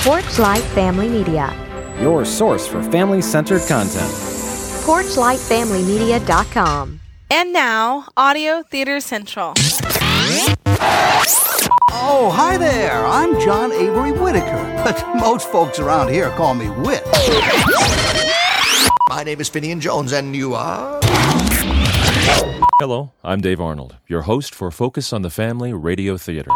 Porchlight Family Media. Your source for family-centered content. PorchlightFamilyMedia.com. And now, Audio Theater Central. Oh, hi there. I'm John Avery Whitaker, but most folks around here call me Whit. My name is Finian Jones, and you are? Hello, I'm Dave Arnold, your host for Focus on the Family Radio Theater.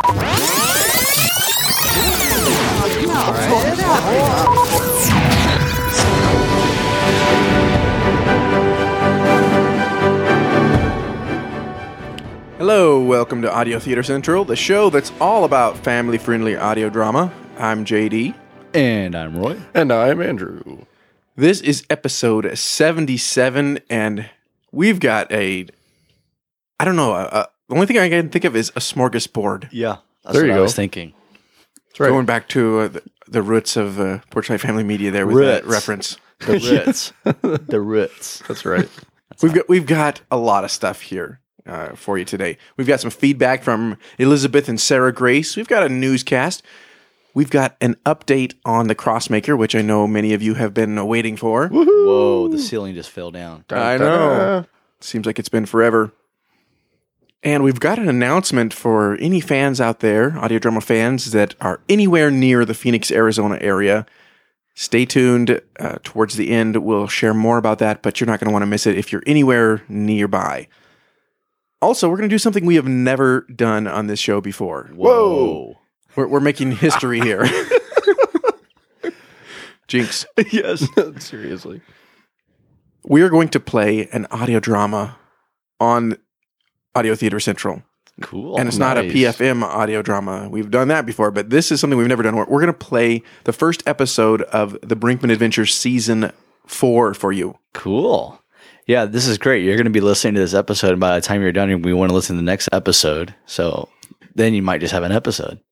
Hello, welcome to Audio Theater Central, the show that's all about family-friendly audio drama. I'm JD. And I'm Roy. And I'm Andrew. This is episode 77, and we've got the only thing I can think of is a smorgasbord. Yeah, that's there what you I go. was thinking. That's right. Going back to the roots of Porchlight Family Media there with that reference. The roots. The roots. That's right. We've got a lot of stuff here for you today. We've got some feedback from Elizabeth and Sarah Grace. We've got a newscast. We've got an update on the Crossmaker, which I know many of you have been waiting for. Woohoo! Whoa, the ceiling just fell down. I know. Seems like it's been forever. And we've got an announcement for any fans out there, audio drama fans that are anywhere near the Phoenix, Arizona area. Stay tuned. Towards the end, we'll share more about that, but you're not going to want to miss it if you're anywhere nearby. Also, we're going to do something we have never done on this show before. Whoa. We're making history here. Jinx. Yes. Seriously. We are going to play an audio drama on Audio Theater Central. Cool. And it's not a PFM audio drama. We've done that before, but this is something we've never done. We're going to play the first episode of the Brinkman Adventures Season 4 for you. Cool. Yeah, this is great. You're going to be listening to this episode, and by the time you're done, we want to listen to the next episode. So then you might just have an episode.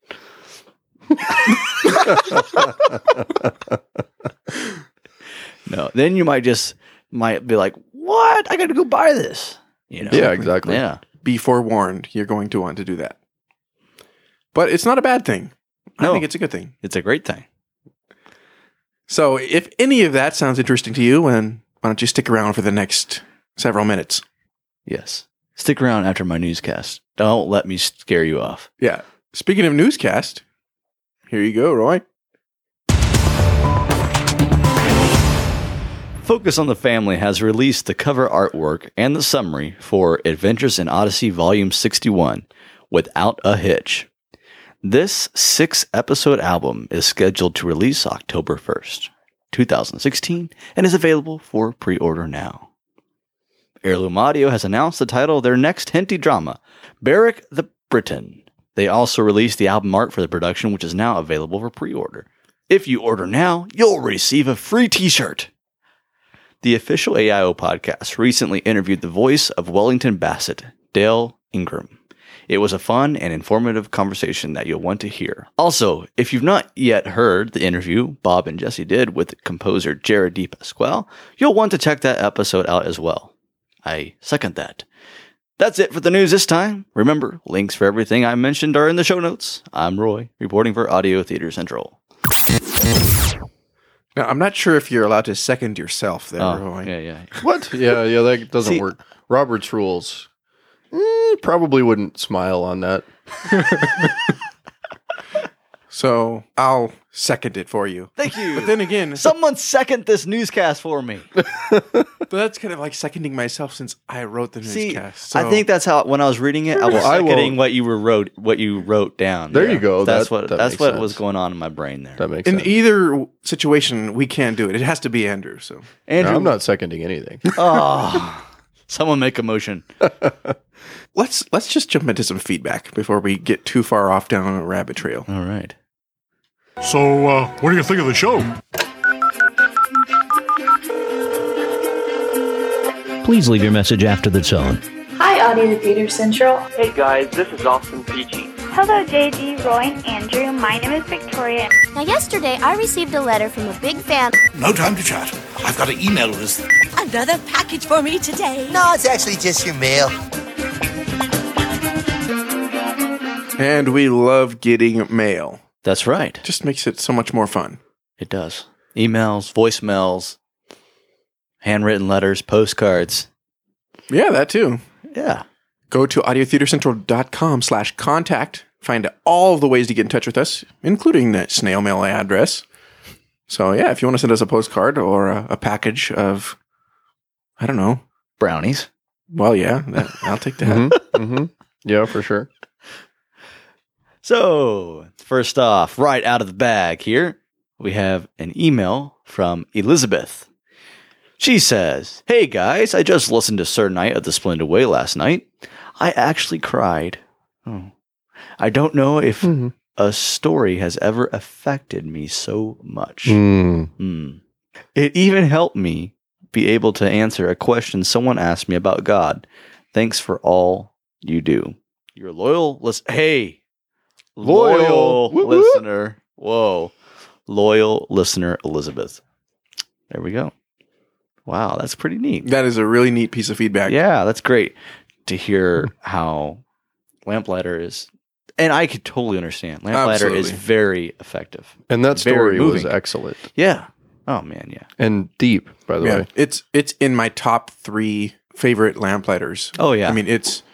No, then you might be like, what? I got to go buy this. You know? Yeah, exactly. Yeah. Be forewarned, you're going to want to do that. But it's not a bad thing. No. I think it's a good thing. It's a great thing. So if any of that sounds interesting to you, then why don't you stick around for the next several minutes? Yes. Stick around after my newscast. Don't let me scare you off. Yeah. Speaking of newscast, here you go, Roy. Focus on the Family has released the cover artwork and the summary for Adventures in Odyssey Volume 61, Without a Hitch. This 6-episode album is scheduled to release October 1st, 2016, and is available for pre-order now. Heirloom Audio has announced the title of their next Henty drama, Beric the Briton. They also released the album art for the production, which is now available for pre-order. If you order now, you'll receive a free t-shirt. The official AIO podcast recently interviewed the voice of Wellington Bassett, Dale Ingram. It was a fun and informative conversation that you'll want to hear. Also, if you've not yet heard the interview Bob and Jesse did with composer Jared D. Pasquale, you'll want to check that episode out as well. I second that. That's it for the news this time. Remember, links for everything I mentioned are in the show notes. I'm Roy, reporting for Audio Theater Central. Now, I'm not sure if you're allowed to second yourself there, Roy. Yeah. What? Yeah, that doesn't work. Robert's rules. Probably wouldn't smile on that. So I'll second it for you. Thank you. But then again, Someone second this newscast for me. but that's kind of like seconding myself since I wrote the See, newscast. I think that's how when I was reading it, I was seconding what you wrote down. There you go. That's That what makes sense. was going on in my brain there. That makes in sense. either situation, we can't do it. It has to be Andrew. So Andrew, No, I'm not seconding anything. Oh, someone make a motion. let's just jump into some feedback before we get too far off down a rabbit trail. All right. So, what do you think of the show? Please leave your message after the tone. Hi, Audio Theater Central. Hey guys, this is Austin Peachy. Hello, JD, Roy, and Andrew. My name is Victoria. Now, yesterday, I received a letter from a big fan. No time to chat. I've got an email list. Another package for me today. No, it's actually just your mail. And we love getting mail. That's right. Just makes it so much more fun. It does. Emails, voicemails, handwritten letters, postcards. Yeah, that too. Yeah. Go to audiotheatercentral.com/contact. Find all of the ways to get in touch with us, including the snail mail address. So, yeah, if you want to send us a postcard or a package of, I don't know. Brownies. Well, yeah, I'll take that. Mm-hmm. Yeah, for sure. So, first off, right out of the bag here, we have an email from Elizabeth. She says, "Hey guys, I just listened to Sir Knight of the Splendid Way last night. I actually cried. Oh. I don't know if a story has ever affected me so much. It even helped me be able to answer a question someone asked me about God. Thanks for all you do. You're loyal loyal listener. Whoa. Loyal listener Elizabeth." There we go. Wow, that's pretty neat. That is a really neat piece of feedback. Yeah, that's great to hear how Lamplighter is. And I could totally understand. Lamplighter is very effective. And that story was excellent. Yeah. Oh, man, yeah. And deep, by the way. It's in my top 3 favorite Lamplighters. Oh, yeah. I mean,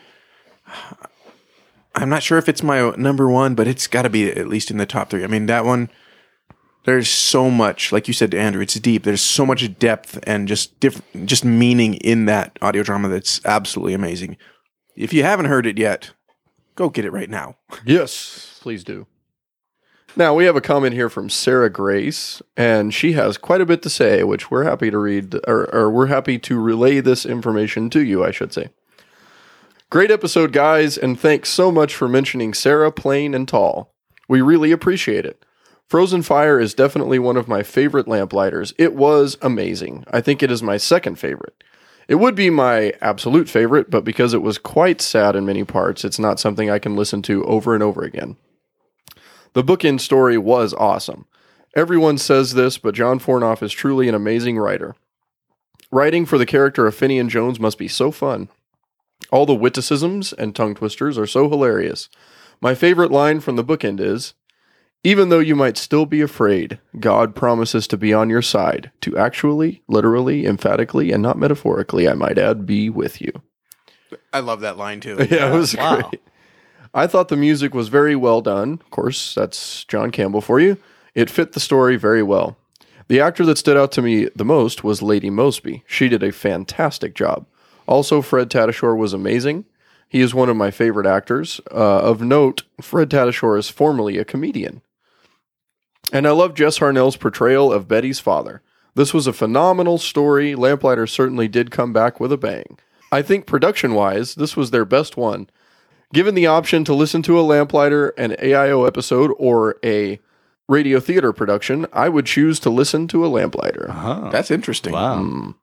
I'm not sure if it's my number 1, but it's got to be at least in the top 3. I mean, that one, there's so much, like you said to Andrew, it's deep. There's so much depth and just meaning in that audio drama that's absolutely amazing. If you haven't heard it yet, go get it right now. Yes, please do. Now, we have a comment here from Sarah Grace, and she has quite a bit to say, which we're happy to read, or we're happy to relay this information to you, I should say. "Great episode, guys, and thanks so much for mentioning Sarah, Plain, and Tall. We really appreciate it. Frozen Fire is definitely one of my favorite Lamplighters. It was amazing. I think it is my second favorite. It would be my absolute favorite, but because it was quite sad in many parts, it's not something I can listen to over and over again. The bookend story was awesome. Everyone says this, but John Fornoff is truly an amazing writer. Writing for the character of Finian Jones must be so fun. All the witticisms and tongue twisters are so hilarious. My favorite line from the bookend is, 'Even though you might still be afraid, God promises to be on your side, to actually, literally, emphatically, and not metaphorically, I might add, be with you.'" I love that line too. Yeah, it was great. I thought the music was very well done. Of course, that's John Campbell for you. It fit the story very well. The actor that stood out to me the most was Lady Mosby. She did a fantastic job. Also, Fred Tatasciore was amazing. He is one of my favorite actors. Of note, Fred Tatasciore is formerly a comedian. And I love Jess Harnell's portrayal of Betty's father. This was a phenomenal story. Lamplighter certainly did come back with a bang. I think production-wise, this was their best one. Given the option to listen to a Lamplighter, an AIO episode, or a radio theater production, I would choose to listen to a Lamplighter. That's interesting. Wow.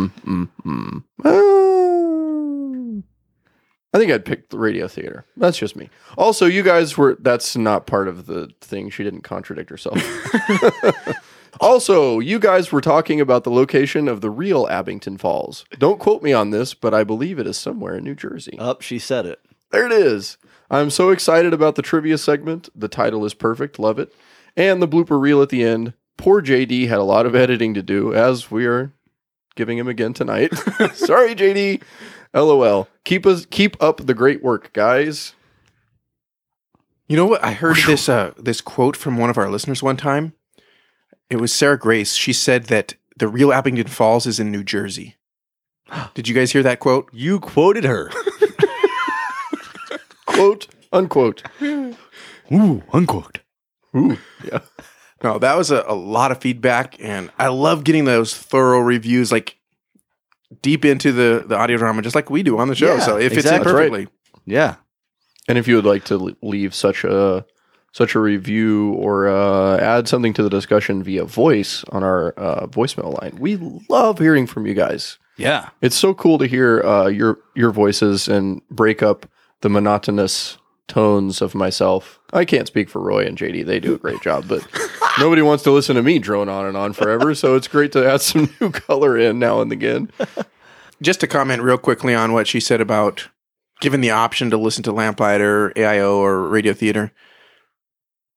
I think I'd pick the radio theater. That's just me. Also, you guys that's not part of the thing. She didn't contradict herself. Also, you guys were talking about the location of the real Abington Falls. Don't quote me on this, but I believe it is somewhere in New Jersey. She said it. There it is. I'm so excited about the trivia segment. The title is perfect. Love it. And the blooper reel at the end. Poor JD had a lot of editing to do, as we are giving him again tonight. Sorry, JD. LOL. Keep up the great work, guys. You know what? I heard this quote from one of our listeners one time. It was Sarah Grace. She said that the real Abington Falls is in New Jersey. Did you guys hear that quote? You quoted her. Quote, unquote. Ooh, unquote. Ooh, yeah. No, that was a lot of feedback, and I love getting those thorough reviews, like deep into the audio drama, just like we do on the show. Yeah, so if exactly. it's in perfectly. Right. Yeah. And if you would like to leave such a review or add something to the discussion via voice on our voicemail line, we love hearing from you guys. Yeah. It's so cool to hear your voices and break up the monotonous tones of myself. I can't speak for Roy and JD. They do a great job, but nobody wants to listen to me drone on and on forever, so it's great to add some new color in now and again. Just to comment real quickly on what she said about given the option to listen to Lamplighter, AIO, or radio theater.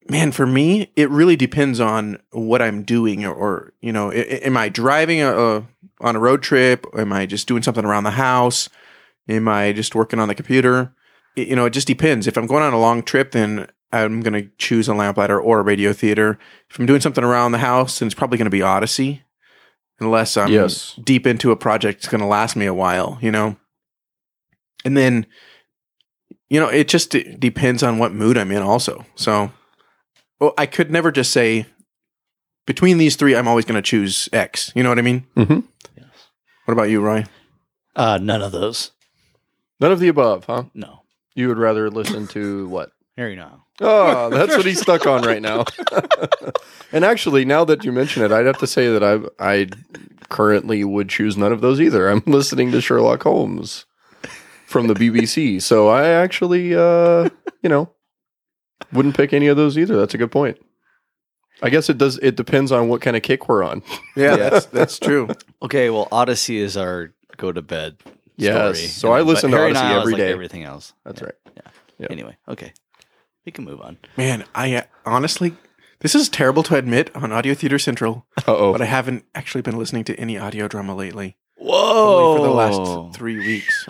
man, for me, it really depends on what I'm doing, or am I driving on a road trip? Am I just doing something around the house? Am I just working on the computer? It just depends. If I'm going on a long trip, then I'm going to choose a lamplighter or a radio theater. If I'm doing something around the house, then it's probably going to be Odyssey, unless I'm deep into a project that's going to last me a while, And then, it just depends on what mood I'm in also. So, I could never just say, between these three, I'm always going to choose X. You know what I mean? Mm-hmm. Yes. What about you, Roy? None of those. None of the above, huh? No. You would rather listen to what? Harry Nile. Oh, that's what he's stuck on right now. And actually, now that you mention it, I'd have to say that I currently would choose none of those either. I'm listening to Sherlock Holmes from the BBC. So I actually, wouldn't pick any of those either. That's a good point. I guess it depends on what kind of kick we're on. Yeah, that's true. Okay, well, Odyssey is our go to bed story. Yes. So I listen to Odyssey every day. Everything else. That's right. Yeah. Anyway, okay. We can move on. Man, I honestly, this is terrible to admit on Audio Theater Central. But I haven't actually been listening to any audio drama lately. Whoa! Only for the last 3 weeks.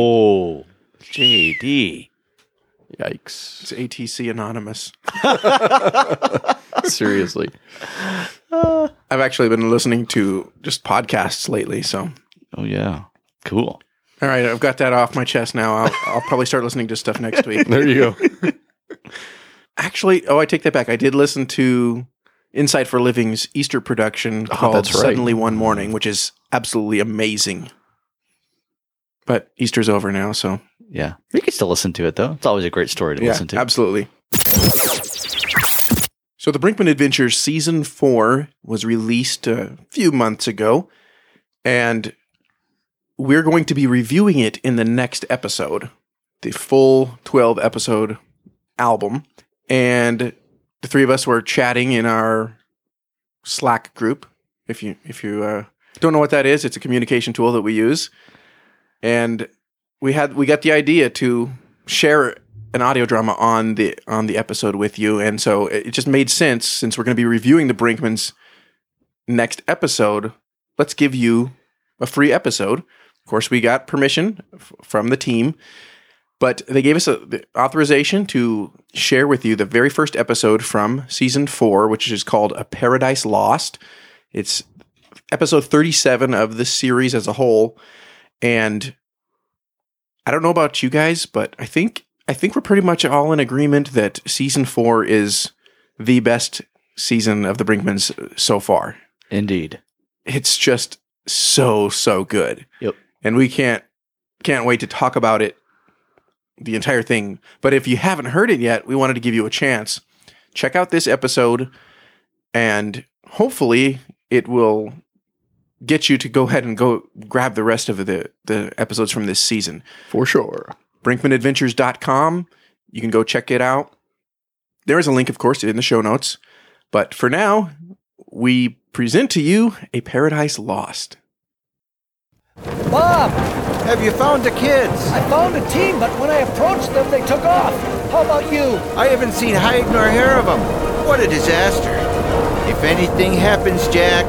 JD. Yikes. It's ATC Anonymous. Seriously. I've actually been listening to just podcasts lately, so. Oh, yeah. Cool. All right, I've got that off my chest now. I'll probably start listening to stuff next week. There you go. Actually, I take that back. I did listen to Insight for Living's Easter production called Suddenly One Morning, which is absolutely amazing. But Easter's over now, so. Yeah. You can still listen to it, though. It's always a great story to listen to. Absolutely. So The Brinkman Adventures Season 4 was released a few months ago, and we're going to be reviewing it in the next episode, the full 12-episode album. And the three of us were chatting in our Slack group. If you don't know what that is, it's a communication tool that we use. And we got the idea to share an audio drama on the episode with you, and so it just made sense, since we're going to be reviewing the Brinkmans next episode. Let's give you a free episode. Of course, we got permission from the team, but they gave us the authorization to share with you the very first episode from season 4, which is called A Paradise Lost. It's episode 37 of the series as a whole, and I don't know about you guys, but I think we're pretty much all in agreement that season 4 is the best season of the Brinkmans so far. Indeed. It's just so good. Yep. And we can't wait to talk about it, the entire thing. But if you haven't heard it yet, we wanted to give you a chance. Check out this episode, and hopefully it will get you to go ahead and go grab the rest of the episodes from this season. For sure. BrinkmanAdventures.com. You can go check it out. There is a link, of course, in the show notes. But for now, we present to you A Paradise Lost. Bob! Have you found the kids? I found a team, but when I approached them, they took off. How about you? I haven't seen hide nor hair of them. What a disaster. If anything happens, Jack...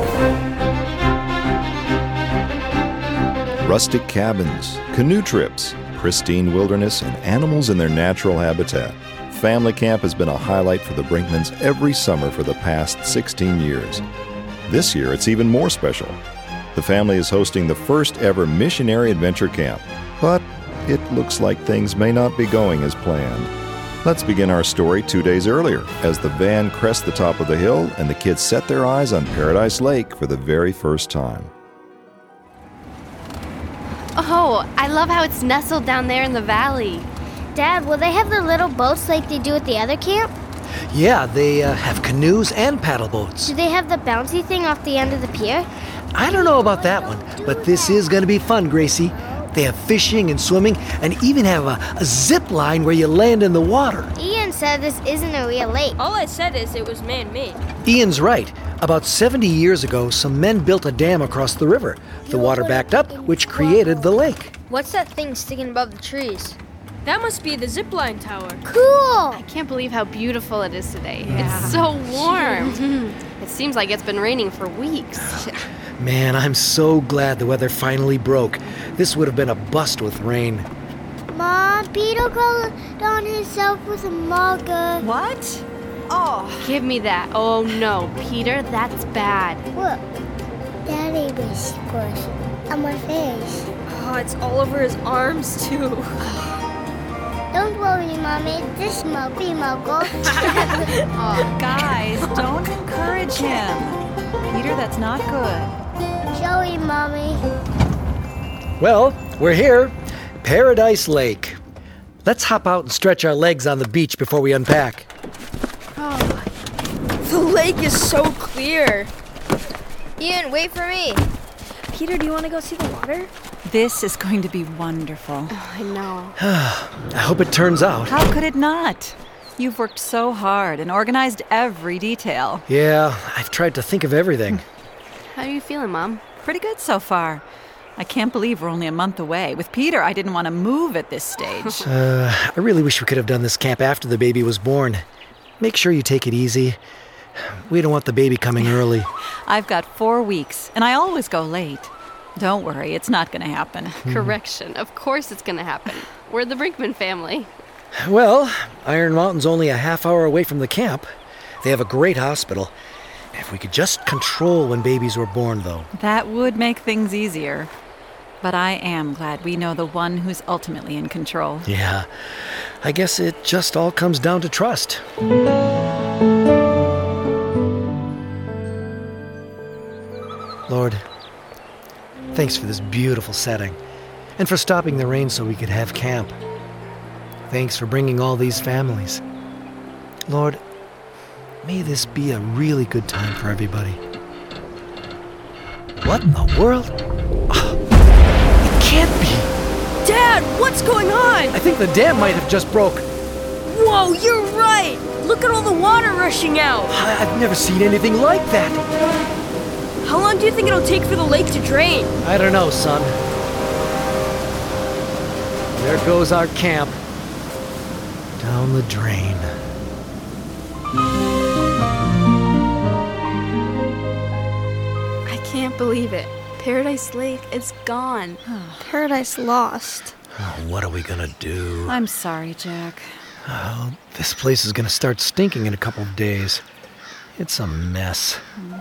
Rustic cabins, canoe trips, pristine wilderness, and animals in their natural habitat. Family camp has been a highlight for the Brinkmans every summer for the past 16 years. This year, it's even more special. The family is hosting the first ever missionary adventure camp, but it looks like things may not be going as planned. Let's begin our story 2 days earlier, as the van crests the top of the hill and the kids set their eyes on Paradise Lake for the very first time. Oh, I love how it's nestled down there in the valley. Dad, will they have the little boats like they do at the other camp? Yeah, they have canoes and paddle boats. Do they have the bouncy thing off the end of the pier? I don't know about that one, but this is going to be fun, Gracie. They have fishing and swimming, and even have a zip line where you land in the water. Ian said this isn't a real lake. All I said is it was man-made. Ian's right. About 70 years ago, some men built a dam across the river. The water backed up, which created the lake. What's that thing sticking above the trees? That must be the zipline tower. Cool! I can't believe how beautiful it is today. Yeah. It's so warm. It seems like it's been raining for weeks. Man, I'm so glad the weather finally broke. This would have been a bust with rain. Mom, Peter colored on himself with a marker. What? Oh. Give me that. Oh no, Peter, that's bad. Look, Daddy was squished on my face. Oh, it's all over his arms too. Don't worry, Mommy. This Smokey Muggle. Oh, guys, don't encourage him. Peter, that's not good. Sorry, Mommy. Well, we're here. Paradise Lake. Let's hop out and stretch our legs on the beach before we unpack. Oh, the lake is so clear. Ian, wait for me. Peter, do you want to go see the water? This is going to be wonderful. Oh, I know. I hope it turns out. How could it not? You've worked so hard and organized every detail. Yeah, I've tried to think of everything. How are you feeling, Mom? Pretty good so far. I can't believe we're only a month away. With Peter, I didn't want to move at this stage. I really wish we could have done this camp after the baby was born. Make sure you take it easy. We don't want the baby coming early. I've got 4 weeks, and I always go late. Don't worry, it's not going to happen. Correction. Of course it's going to happen. We're the Brinkman family. Well, Iron Mountain's only a half hour away from the camp. They have a great hospital. If we could just control when babies were born, though. That would make things easier. But I am glad we know the one who's ultimately in control. Yeah, I guess it just all comes down to trust. Lord, thanks for this beautiful setting, and for stopping the rain so we could have camp. Thanks for bringing all these families. Lord, may this be a really good time for everybody. What in the world? It can't be. Dad, what's going on? I think the dam might have just broke. Whoa, you're right. Look at all the water rushing out. I've never seen anything like that. How long do you think it'll take for the lake to drain? I don't know, son. There goes our camp. Down the drain. I can't believe it. Paradise Lake is gone. Paradise lost. Oh, what are we gonna do? I'm sorry, Jack. Oh, this place is gonna start stinking in a couple of days. It's a mess.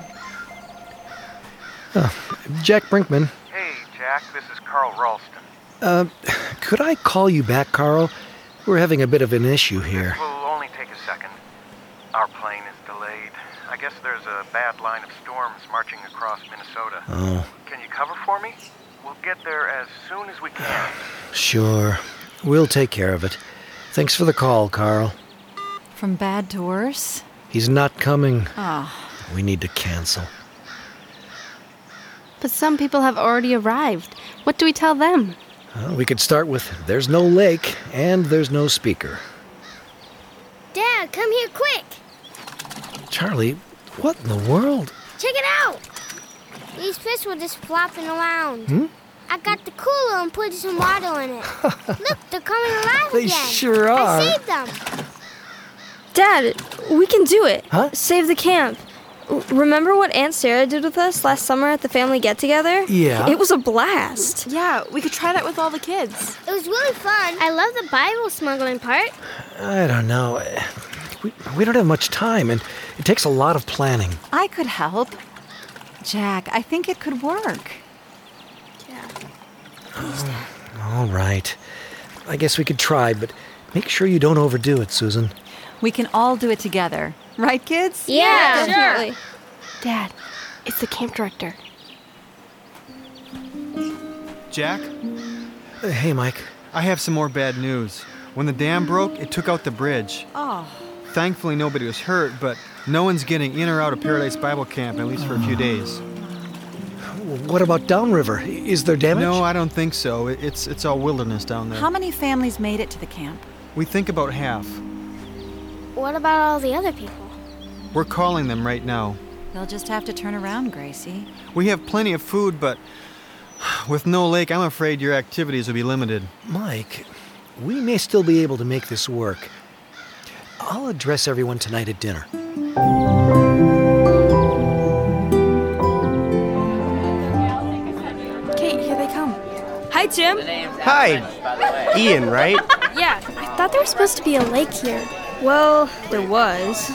Jack Brinkman. Hey, Jack, this is Carl Ralston. Could I call you back, Carl? We're having a bit of an issue here. This will only take a second. Our plane is delayed. I guess there's a bad line of storms marching across Minnesota. Oh. Can you cover for me? We'll get there as soon as we can. Sure. We'll take care of it. Thanks for the call, Carl. From bad to worse? He's not coming. Oh. We need to cancel. But some people have already arrived. What do we tell them? We could start with there's no lake and there's no speaker. Dad, come here quick. Charlie, what in the world? Check it out. These fish were just flopping around. I got the cooler and put some water in it. Look, they're coming alive They again. sure are. I saved them. Dad, we can do it. Huh? Save the camp. Remember what Aunt Sarah did with us last summer at the family get-together? Yeah. It was a blast. Yeah, we could try that with all the kids. It was really fun. I love the Bible smuggling part. I don't know. We don't have much time, and it takes a lot of planning. I could help. Jack, I think it could work. All right. I guess we could try, but make sure you don't overdo it, Susan. We can all do it together. Right, kids? Yeah, definitely. Dad, it's the camp director. Jack? Hey, Mike. I have some more bad news. When the dam broke, it took out the bridge. Oh. Thankfully, nobody was hurt, but no one's getting in or out of Paradise Bible Camp, at least for a few days. What about downriver? Is there damage? No, I don't think so. It's all wilderness down there. How many families made it to the camp? We think about half. What about all the other people? We're calling them right now. They'll just have to turn around, Gracie. We have plenty of food, but with no lake, I'm afraid your activities will be limited. Mike, we may still be able to make this work. I'll address everyone tonight at dinner. Kate, here they come. Hi, Tim. Hi. Ian, right? Yeah. I thought there was supposed to be a lake here. Well, there was.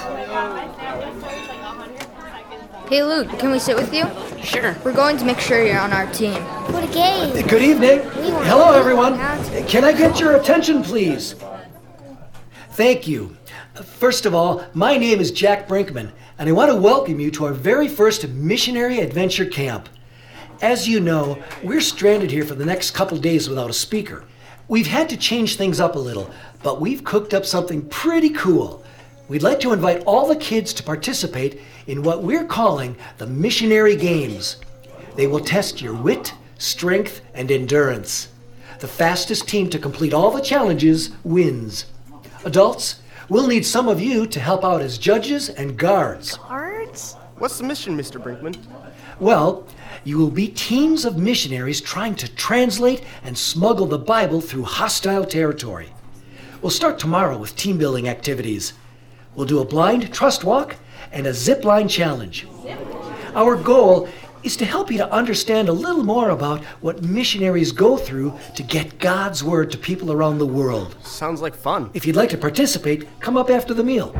Hey, Luke, can we sit with you? Sure. We're going to make sure you're on our team. For the game. Good evening. Hello, everyone. Can I get your attention, please? Thank you. First of all, my name is Jack Brinkman, and I want to welcome you to our very first missionary adventure camp. As you know, we're stranded here for the next couple days without a speaker. We've had to change things up a little, but we've cooked up something pretty cool. We'd like to invite all the kids to participate in what we're calling the Missionary Games. They will test your wit, strength, and endurance. The fastest team to complete all the challenges wins. Adults, we'll need some of you to help out as judges and guards. Guards? What's the mission, Mr. Brinkman? Well, you will be teams of missionaries trying to translate and smuggle the Bible through hostile territory. We'll start tomorrow with team-building activities. We'll do a blind trust walk and a zip line challenge. Our goal is to help you to understand a little more about what missionaries go through to get God's word to people around the world. Sounds like fun. If you'd like to participate, come up after the meal.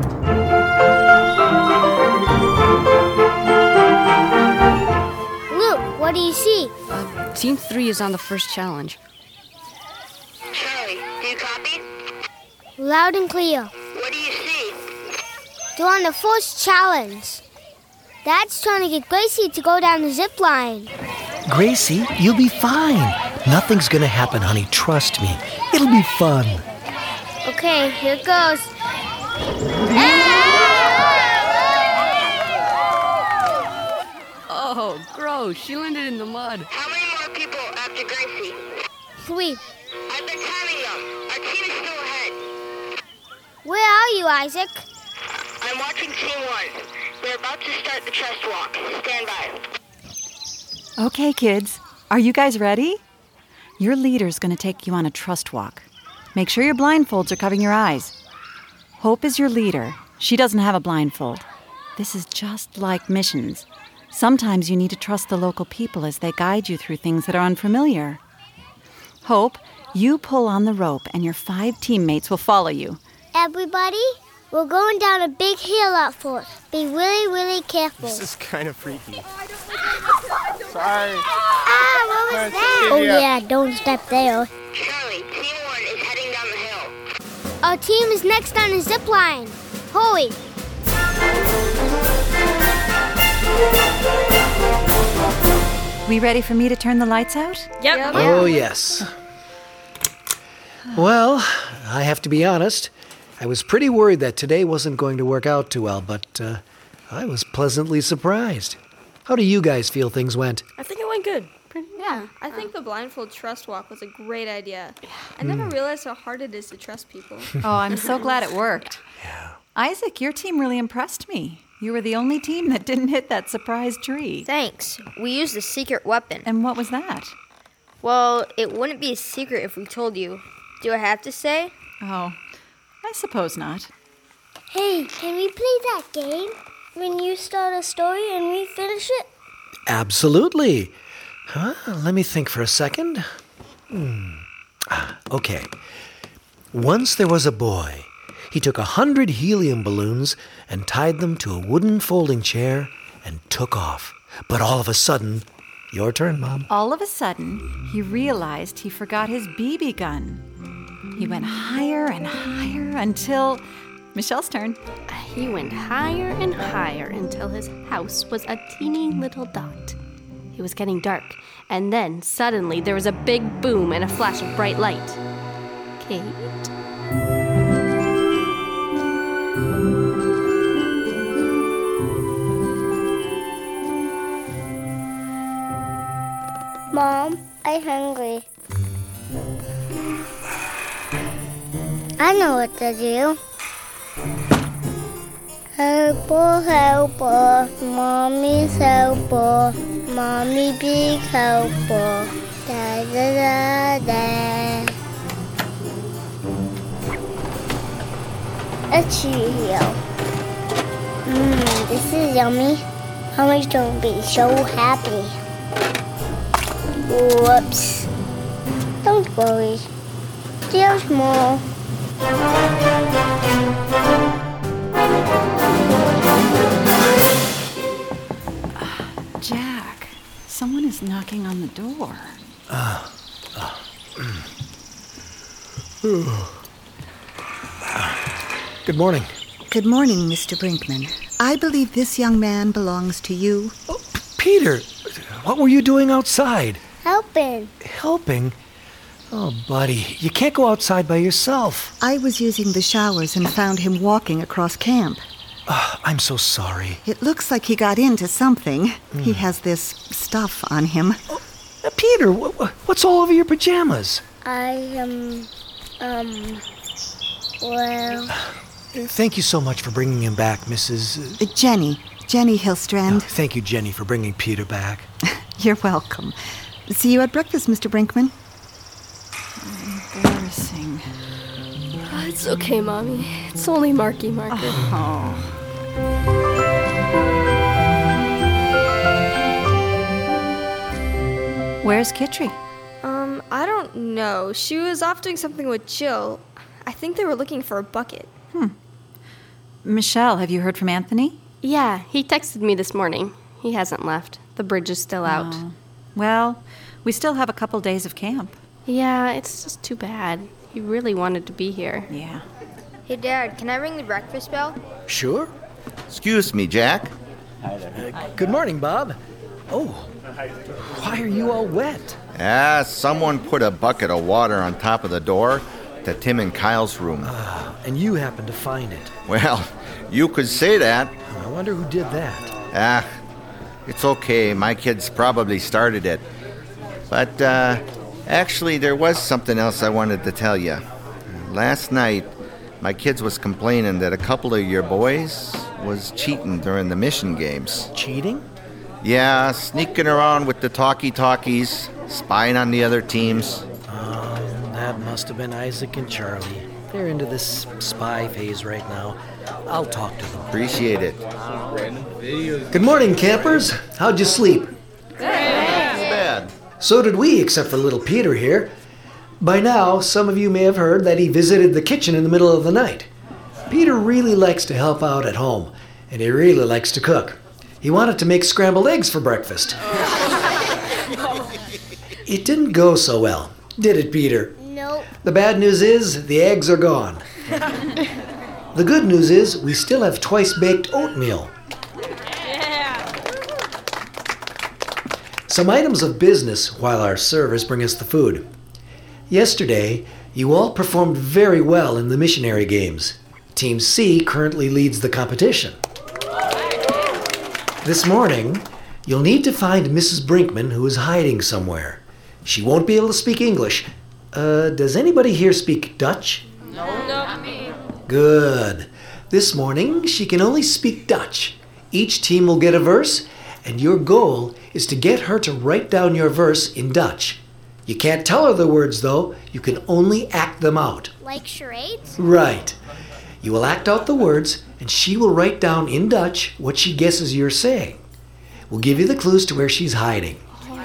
Luke, what do you see? Team 3 is on the first challenge. Charlie, do you copy? Loud and clear. What do you see? They're on the first challenge. Dad's trying to get Gracie to go down the zip line. Gracie, you'll be fine. Nothing's gonna happen, honey. Trust me. It'll be fun. Okay, here it goes. Oh, gross. She landed in the mud. How many more people after Gracie? 3. I've been counting them. Our team is still ahead. Where are you, Isaac? I'm watching Team 1. They're about to start the trust walk. Stand by. Okay, kids. Are you guys ready? Your leader's going to take you on a trust walk. Make sure your blindfolds are covering your eyes. Hope is your leader. She doesn't have a blindfold. This is just like missions. Sometimes you need to trust the local people as they guide you through things that are unfamiliar. Hope, you pull on the rope and your 5 teammates will follow you. Everybody, we're going down a big hill at first. Be really, really careful. This is kind of freaky. Sorry. What was that? Oh, yeah, don't step there. Charlie, Team 1 is heading down the hill. Our team is next on the zip line. Hurry. We ready for me to turn the lights out? Yep. Oh, yes. Well, I have to be honest. I was pretty worried that today wasn't going to work out too well, but I was pleasantly surprised. How do you guys feel things went? I think it went good. Yeah, I think the blindfold trust walk was a great idea. I never realized how hard it is to trust people. Oh, I'm so glad it worked. Yeah. Isaac, your team really impressed me. You were the only team that didn't hit that surprise tree. Thanks. We used a secret weapon. And what was that? Well, it wouldn't be a secret if we told you. Do I have to say? Oh, I suppose not. Hey, can we play that game? When you start a story and we finish it? Absolutely. Let me think for a second. Okay. Once there was a boy. He took 100 helium balloons and tied them to a wooden folding chair and took off. But all of a sudden, your turn, Mom. All of a sudden, he realized he forgot his BB gun. He went higher and higher until... Michelle's turn. He went higher and higher until his house was a teeny little dot. It was getting dark, and then suddenly there was a big boom and a flash of bright light. Kate? Mom, I'm hungry. I know what to do. Helper, helper, mommy's helper, mommy big helper, da da da da. a Cheerio. This is yummy. Mommy's gonna be so happy. Whoops. Don't worry. There's more. Jack, someone is knocking on the door. Good morning. Good morning, Mr. Brinkman. I believe this young man belongs to you. Oh, Peter, what were you doing outside? Helping. Helping? Oh, buddy, you can't go outside by yourself. I was using the showers and found him walking across camp. I'm so sorry. It looks like he got into something. He has this stuff on him. Peter, what's all over your pajamas? Well... Thank you so much for bringing him back, Mrs. Jenny Hillstrand. Thank you, Jenny, for bringing Peter back. You're welcome. See you at breakfast, Mr. Brinkman. Embarrassing. It's okay, Mommy. It's only Marky Marker. Oh. Where's Kitri? I don't know. She was off doing something with Jill. I think they were looking for a bucket. Michelle, have you heard from Anthony? Yeah, he texted me this morning. He hasn't left. The bridge is still out. Oh. Well, we still have a couple days of camp. Yeah, it's just too bad. He really wanted to be here. Yeah. Hey, Dad, can I ring the breakfast bell? Sure. Excuse me, Jack. Good morning, Bob. Oh, why are you all wet? Someone put a bucket of water on top of the door to Tim and Kyle's room. And you happened to find it. Well, you could say that. I wonder who did that. It's okay. My kids probably started it. But, actually, there was something else I wanted to tell you. Last night, my kids was complaining that a couple of your boys was cheating during the mission games. Cheating? Yeah, sneaking around with the talkies, spying on the other teams. That must have been Isaac and Charlie. They're into this spy phase right now. I'll talk to them. Appreciate it. Good morning, campers. How'd you sleep? Not too bad. So did we, except for little Peter here. By now, some of you may have heard that he visited the kitchen in the middle of the night. Peter really likes to help out at home, and he really likes to cook. He wanted to make scrambled eggs for breakfast. It didn't go so well, did it, Peter? Nope. The bad news is the eggs are gone. The good news is we still have twice-baked oatmeal. Some items of business while our servers bring us the food. Yesterday, you all performed very well in the missionary games. Team C currently leads the competition. This morning, you'll need to find Mrs. Brinkman, who is hiding somewhere. She won't be able to speak English. Does anybody here speak Dutch? No, not me. Good. This morning, she can only speak Dutch. Each team will get a verse, and your goal is to get her to write down your verse in Dutch. You can't tell her the words, though. You can only act them out. Like charades? Right. You will act out the words, and she will write down in Dutch what she guesses you're saying. We'll give you the clues to where she's hiding.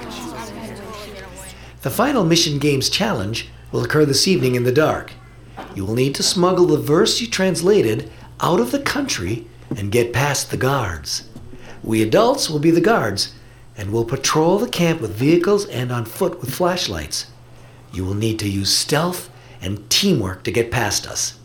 The final Mission Games challenge will occur this evening in the dark. You will need to smuggle the verse you translated out of the country and get past the guards. We adults will be the guards, and will patrol the camp with vehicles and on foot with flashlights. You will need to use stealth and teamwork to get past us.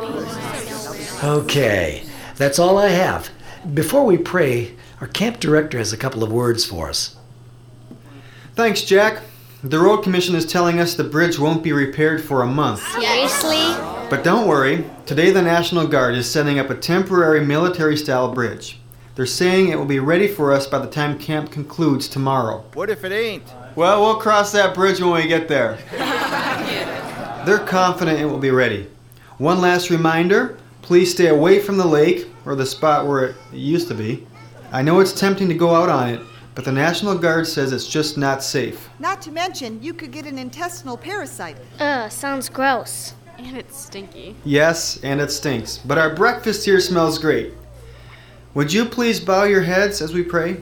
Okay, that's all I have. Before we pray, our camp director has a couple of words for us. Thanks, Jack. The road commission is telling us the bridge won't be repaired for a month. Seriously? But don't worry, today the National Guard is setting up a temporary military-style bridge. They're saying it will be ready for us by the time camp concludes tomorrow. What if it ain't? Well, we'll cross that bridge when we get there. They're confident it will be ready. One last reminder, please stay away from the lake, or the spot where it used to be. I know it's tempting to go out on it, but the National Guard says it's just not safe. Not to mention, you could get an intestinal parasite. Sounds gross. And it's stinky. Yes, and it stinks. But our breakfast here smells great. Would you please bow your heads as we pray?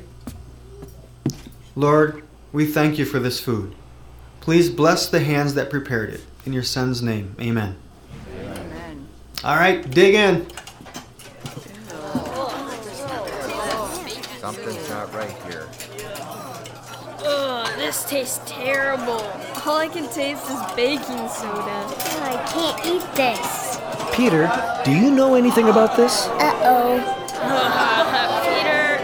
Lord, we thank you for this food. Please bless the hands that prepared it. In your Son's name, amen. Amen. All right, dig in. Something's not right here. Ugh, this tastes terrible. All I can taste is baking soda. I can't eat this. Peter, do you know anything about this? Uh-oh. Peter.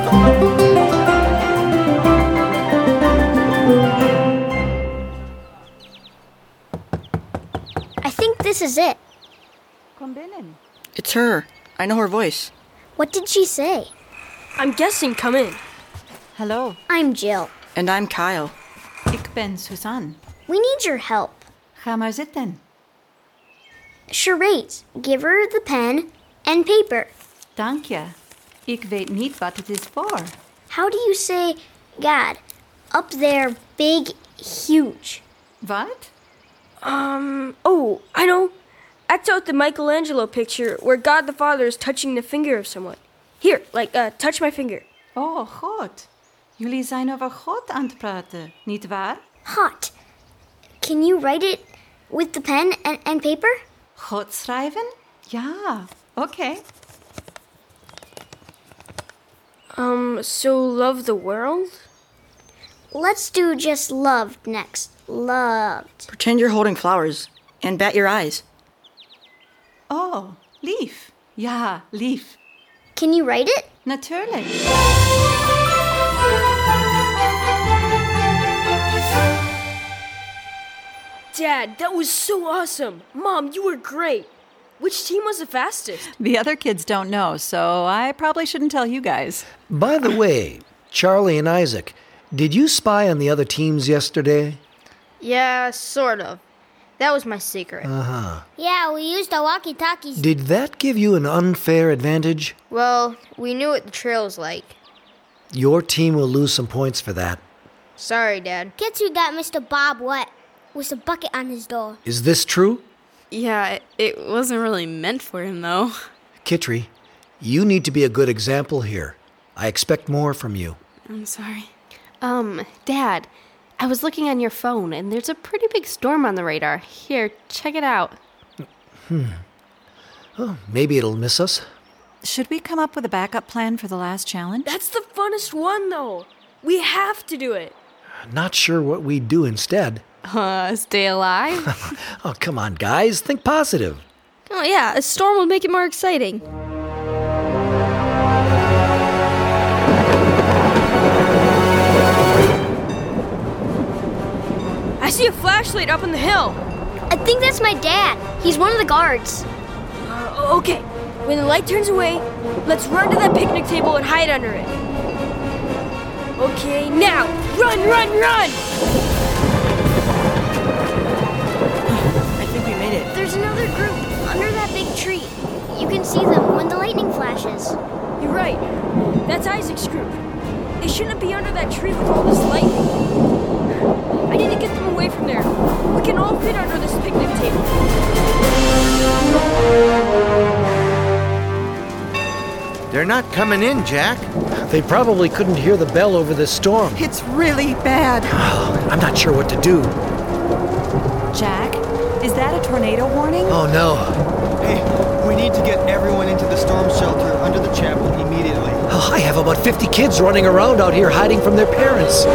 I think this is it. Kom binnen. It's her. I know her voice. What did she say? I'm guessing come in. Hello. I'm Jill. And I'm Kyle. Ik ben Suzanne. We need your help. Ga maar zitten. Charades. Give her the pen and paper. Dank je. Ik weet niet wat het is voor. How do you say God? Up there, big, huge. What? Oh, I know. Act out the Michelangelo picture where God the Father is touching the finger of someone. Here, touch my finger. Oh, God. Jullie zijn over God aan het praten, niet waar? Hot. Can you write it with the pen and paper? God schrijven? Ja, okay. So love the world? Let's do just loved next. Loved. Pretend you're holding flowers and bat your eyes. Oh, lief. Ja, lief. Can you write it? Natuurlijk. Dad, that was so awesome. Mom, you were great. Which team was the fastest? The other kids don't know, so I probably shouldn't tell you guys. By the way, Charlie and Isaac, did you spy on the other teams yesterday? Yeah, sort of. That was my secret. Uh-huh. Yeah, we used the walkie-talkies. Did that give you an unfair advantage? Well, we knew what the trail was like. Your team will lose some points for that. Sorry, Dad. Guess who got Mr. Bob wet? With a bucket on his door. Is this true? Yeah, it wasn't really meant for him, though. Kitri, you need to be a good example here. I expect more from you. I'm sorry. Dad, I was looking on your phone, and there's a pretty big storm on the radar. Here, check it out. Oh, maybe it'll miss us. Should we come up with a backup plan for the last challenge? That's the funnest one, though. We have to do it. Not sure what we'd do instead. Stay alive? Oh, come on, guys. Think positive. Oh, yeah, a storm will make it more exciting. I see a flashlight up on the hill. I think that's my dad. He's one of the guards. Okay, when the light turns away, let's run to that picnic table and hide under it. Okay, now, run, run, run! I think we made it. There's another group under that big tree. You can see them when the lightning flashes. You're right. That's Isaac's group. They shouldn't be under that tree with all this lightning. I need to get them away from there. We can all fit under this picnic table. They're not coming in, Jack. They probably couldn't hear the bell over this storm. It's really bad. I'm not sure what to do. Jack, is that a tornado warning? Oh, no. Hey, we need to get everyone into the storm shelter under the chapel immediately. Oh, I have about 50 kids running around out here hiding from their parents.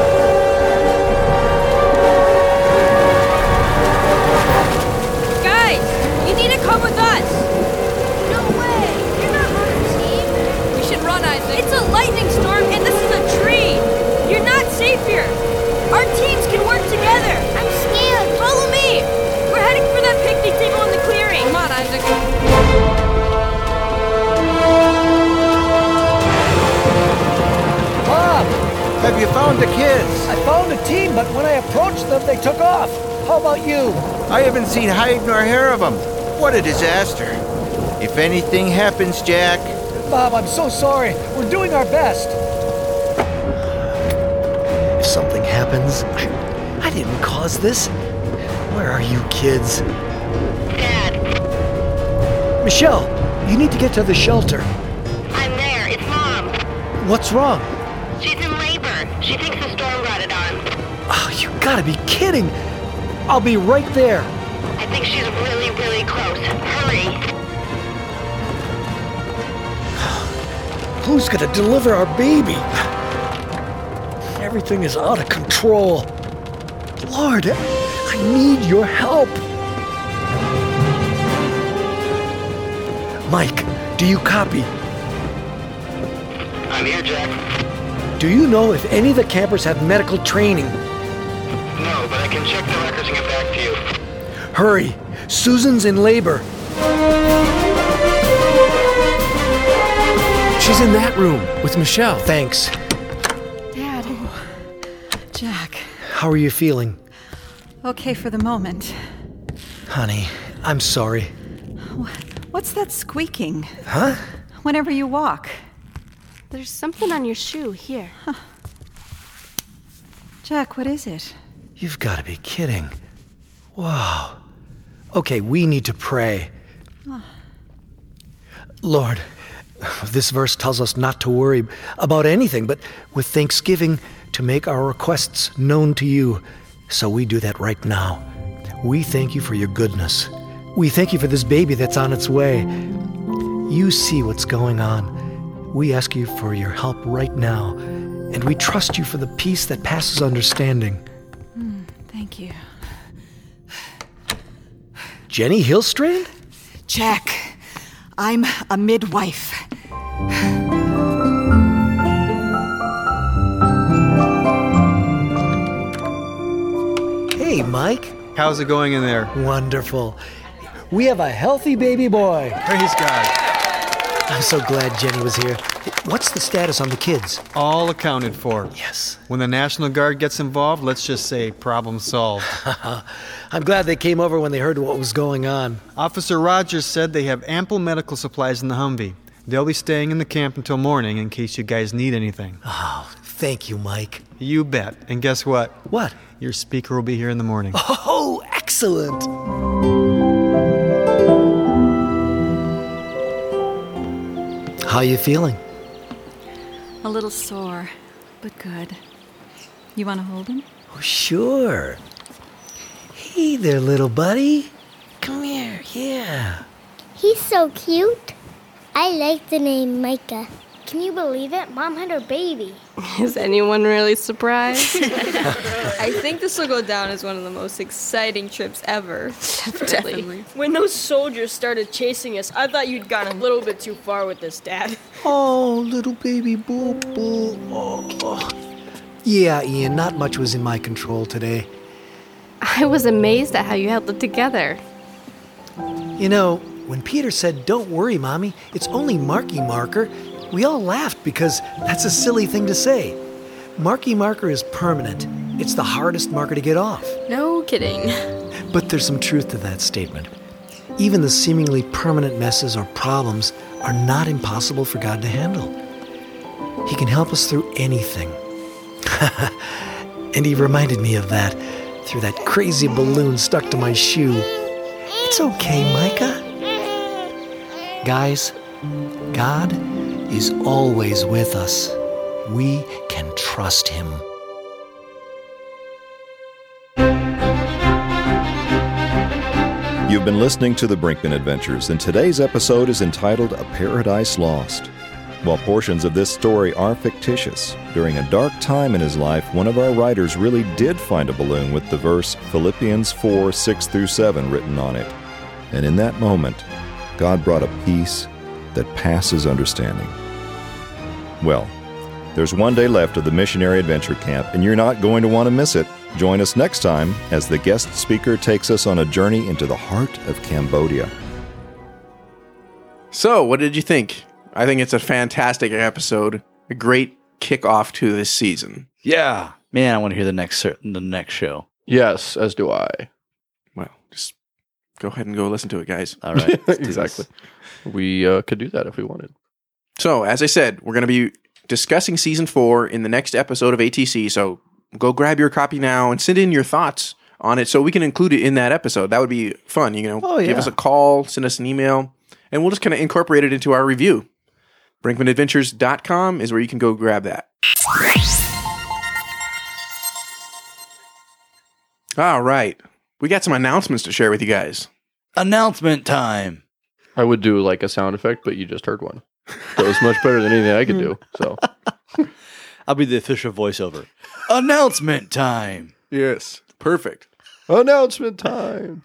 Guys, you need to come with us. No way. You're not on our team. We should run, Isaac. It's a lightning storm and this is a tree. You're not safe here. Our teams can work together. I'm scared. Follow me. We're heading for that picnic table in the clearing. Come on, Isaac. Bob! Have you found the kids? I found a team, but when I approached them, they took off. How about you? I haven't seen hide nor hair of them. What a disaster. If anything happens, Jack... Bob, I'm so sorry. We're doing our best. If something happens, I didn't cause this. Where are you kids? Dad. Michelle, you need to get to the shelter. I'm there. It's Mom. What's wrong? She's in labor. She thinks the storm brought it on. Oh, you gotta be kidding. I'll be right there. I think she's really, really close. Hurry. Who's gonna deliver our baby? Everything is out of control. Lord, I need your help. Mike, do you copy? I'm here, Jack. Do you know if any of the campers have medical training? No, but I can check the records and get back to you. Hurry, Susan's in labor. She's in that room with Michelle. Thanks. Dad. Jack. How are you feeling? Okay for the moment. Honey, I'm sorry. What's that squeaking? Huh? Whenever you walk. There's something on your shoe here. Huh. Jack, what is it? You've got to be kidding. Wow. Okay, we need to pray. Oh. Lord, this verse tells us not to worry about anything, but with thanksgiving to make our requests known to you. So we do that right now. We thank you for your goodness. We thank you for this baby that's on its way. You see what's going on. We ask you for your help right now, and we trust you for the peace that passes understanding. Thank you. Jenny Hillstrand? Jack, I'm a midwife. Hey, Mike. How's it going in there? Wonderful. We have a healthy baby boy. Praise God. I'm so glad Jenny was here. What's the status on the kids? All accounted for. Yes. When the National Guard gets involved, let's just say problem solved. I'm glad they came over when they heard what was going on. Officer Rogers said they have ample medical supplies in the Humvee. They'll be staying in the camp until morning in case you guys need anything. Oh, thank you, Mike. You bet. And guess what? What? Your speaker will be here in the morning. Oh, excellent. How you feeling? A little sore, but good. You want to hold him? Oh, sure. Hey there, little buddy. Come here, yeah. He's so cute. I like the name Micah. Can you believe it? Mom had her baby. Is anyone really surprised? I think this will go down as one of the most exciting trips ever. Definitely. When those soldiers started chasing us, I thought you'd gone a little bit too far with this, Dad. Oh, little baby boo boo. Oh. Yeah, Ian, not much was in my control today. I was amazed at how you held it together. You know, when Peter said, "Don't worry, Mommy, it's only Marky Marker," we all laughed because that's a silly thing to say. Marky Marker is permanent. It's the hardest marker to get off. No kidding. But there's some truth to that statement. Even the seemingly permanent messes or problems are not impossible for God to handle. He can help us through anything. And he reminded me of that through that crazy balloon stuck to my shoe. It's okay, Micah. Guys, God is always with us. We can trust him. You've been listening to the Brinkman Adventures, and today's episode is entitled A Paradise Lost. While portions of this story are fictitious, during a dark time in his life, one of our writers really did find a balloon with the verse Philippians 4:6-7 written on it. And in that moment, God brought a peace that passes understanding. Well, there's one day left of the Missionary Adventure Camp, and you're not going to want to miss it. Join us next time as the guest speaker takes us on a journey into the heart of Cambodia. So, what did you think? I think it's a fantastic episode. A great kickoff to this season. Yeah. Man, I want to hear the next show. Yes, as do I. Well, just go ahead and go listen to it, guys. All right. Exactly. We could do that if we wanted. So, as I said, we're going to be discussing Season 4 in the next episode of ATC, so go grab your copy now and send in your thoughts on it so we can include it in that episode. That would be fun. Give us a call, send us an email, and we'll just kind of incorporate it into our review. BrinkmanAdventures.com is where you can go grab that. All right. We got some announcements to share with you guys. Announcement time. I would do like a sound effect, but you just heard one. That was much better than anything I could do. So I'll be the official voiceover. Announcement time. Yes. Perfect. Announcement time.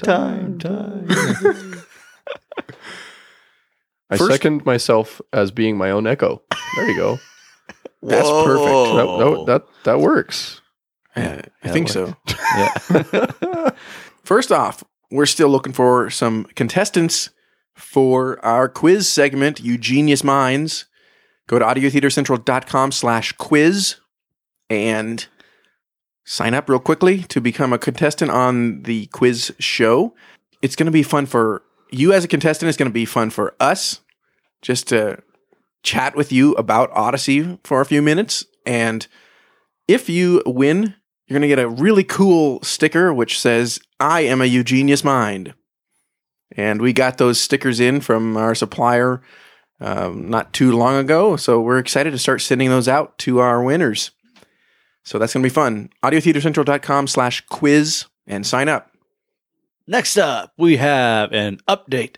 I second myself as being my own echo. There you go. That's perfect. That works. Yeah, I think so. Yeah. First off, we're still looking for some contestants for our quiz segment, Eugenius Minds. Go to audiotheatercentral.com/quiz and sign up real quickly to become a contestant on the quiz show. It's going to be fun for you as a contestant. It's going to be fun for us just to chat with you about Odyssey for a few minutes. And if you win, you're going to get a really cool sticker which says, "I am a Eugenius Mind." And we got those stickers in from our supplier not too long ago. So we're excited to start sending those out to our winners. So that's going to be fun. audiotheatercentral.com/quiz and sign up. Next up, we have an update.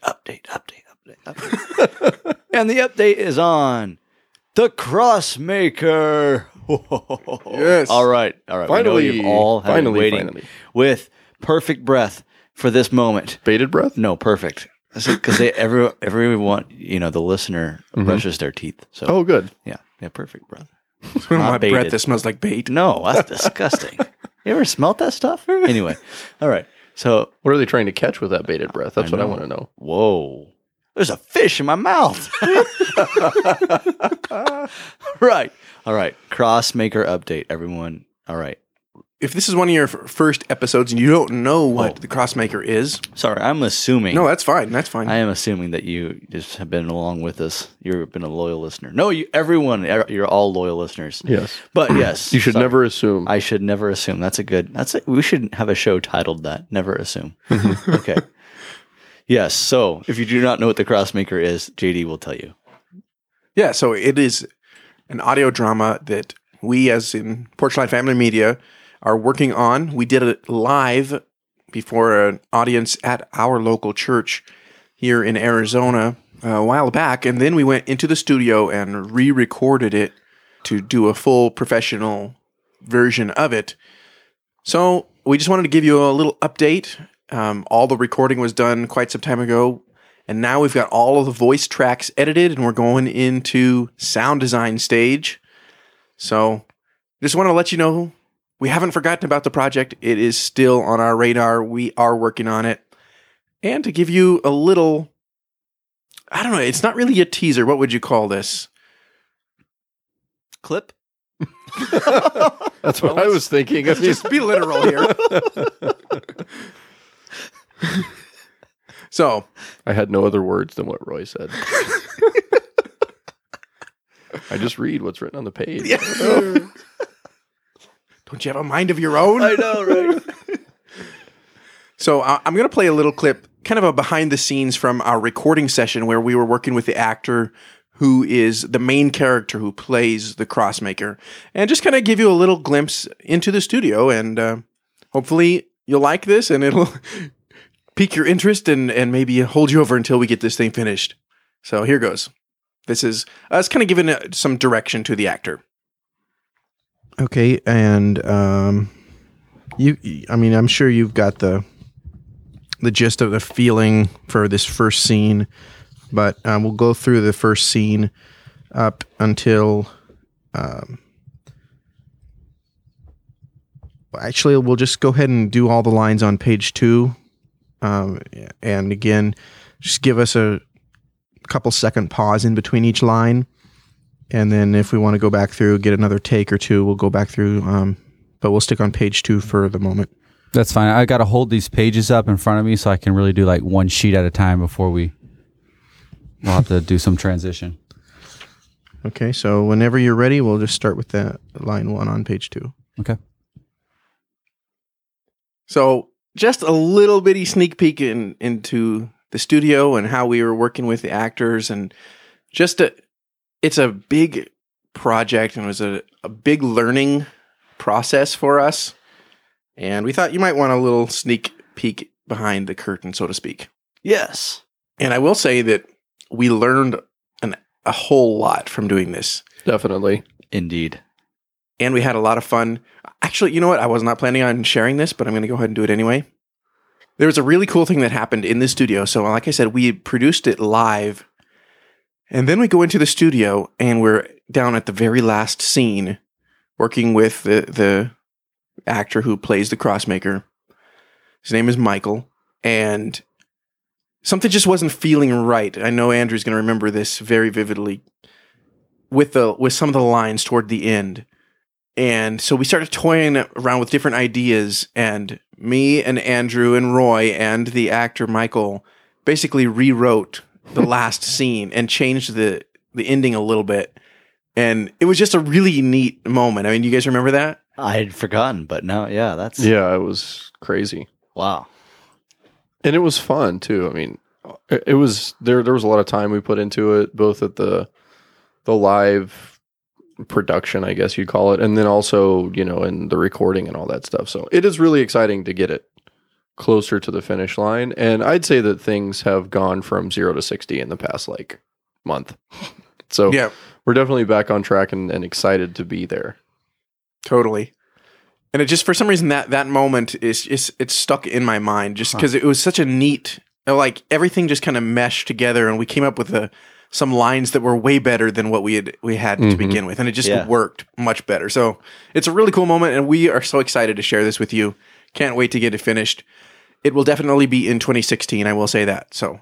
And the update is on the Crossmaker. Yes. All right. Finally, we know you've all been waiting with perfect breath for this moment. Bated breath? No, perfect. Because everyone, the listener brushes their teeth. So oh, good. Yeah, perfect breath. My breath that smells like bait. No, that's disgusting. You ever smelt that stuff? Anyway, all right. So what are they trying to catch with that bated breath? That's what I want to know. Whoa. There's a fish in my mouth. Right. All right. Crossmaker update, everyone. All right. If this is one of your first episodes and you don't know what the Crossmaker is. Sorry, I'm assuming. No, that's fine. That's fine. I am assuming that you just have been along with us. You've been a loyal listener. No, everyone, you're all loyal listeners. Yes. But yes. You should never assume. I should never assume. We should have a show titled that. Never assume. Okay. Yes. So if you do not know what the Crossmaker is, JD will tell you. Yeah. So it is an audio drama that we, as in Porchline Family Media, are working on. We did it live before an audience at our local church here in Arizona a while back, and then we went into the studio and re-recorded it to do a full professional version of it. So we just wanted to give you a little update. All the recording was done quite some time ago, and now we've got all of the voice tracks edited, and we're going into sound design stage. So just want to let you know we haven't forgotten about the project. It is still on our radar. We are working on it. And to give you a little, I don't know, it's not really a teaser. What would you call this? Clip? That's what I was thinking. Let's just be literal here. So, I had no other words than what Roy said. I just read what's written on the page. Yeah. Don't you have a mind of your own? I know, right? So I'm going to play a little clip, kind of a behind the scenes from our recording session where we were working with the actor who is the main character who plays the Crossmaker, and just kind of give you a little glimpse into the studio. And hopefully you'll like this and it'll pique your interest and maybe hold you over until we get this thing finished. So here goes. This is us kind of giving some direction to the actor. Okay, and I'm sure you've got the gist of the feeling for this first scene, but we'll go through the first scene up until actually we'll just go ahead and do all the lines on page 2, and again, just give us a couple second pause in between each line. And then if we want to go back through, get another take or two, we'll go back through. But we'll stick on page 2 for the moment. That's fine. I got to hold these pages up in front of me so I can really do like one sheet at a time before we'll have to do some transition. Okay, so whenever you're ready, we'll just start with that line 1 on page 2. Okay. So just a little bitty sneak peek into the studio and how we were working with the actors, and it's a big project, and it was a big learning process for us. And we thought you might want a little sneak peek behind the curtain, so to speak. Yes. And I will say that we learned a whole lot from doing this. Definitely. Indeed. And we had a lot of fun. Actually, you know what? I was not planning on sharing this, but I'm going to go ahead and do it anyway. There was a really cool thing that happened in the studio. So like I said, we produced it live. And then we go into the studio and we're down at the very last scene working with the actor who plays the Crossmaker. His name is Michael. And something just wasn't feeling right. I know Andrew's going to remember this very vividly with some of the lines toward the end. And so we started toying around with different ideas, and me and Andrew and Roy and the actor Michael basically rewrote the last scene and changed the ending a little bit. And it was just a really neat moment. I mean, you guys remember that? I had forgotten, but now, yeah, it was crazy. Wow. And it was fun too. I mean, it was there was a lot of time we put into it, both at the live production, I guess you'd call it, and then also, in the recording and all that stuff. So it is really exciting to get it closer to the finish line. And I'd say that things have gone from 0 to 60 in the past month. So yeah, we're definitely back on track and excited to be there. Totally. And it just, for some reason, that moment it's stuck in my mind just because it was such a neat, everything just kind of meshed together, and we came up with some lines that were way better than what we had to begin with, and it just worked much better. So it's a really cool moment, and we are so excited to share this with you. Can't wait to get it finished. It will definitely be in 2016, I will say that. So,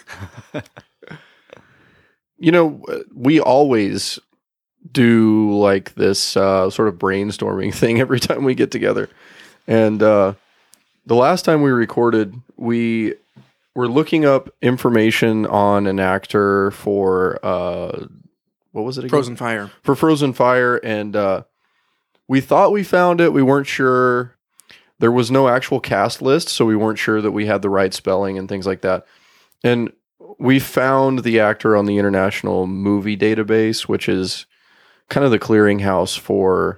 we always do this sort of brainstorming thing every time we get together. And the last time we recorded, we were looking up information on an actor for what was it again? Frozen Fire. For Frozen Fire, and we thought we found it. We weren't sure. There was no actual cast list, so we weren't sure that we had the right spelling and things like that. And we found the actor on the International Movie Database, which is kind of the clearinghouse for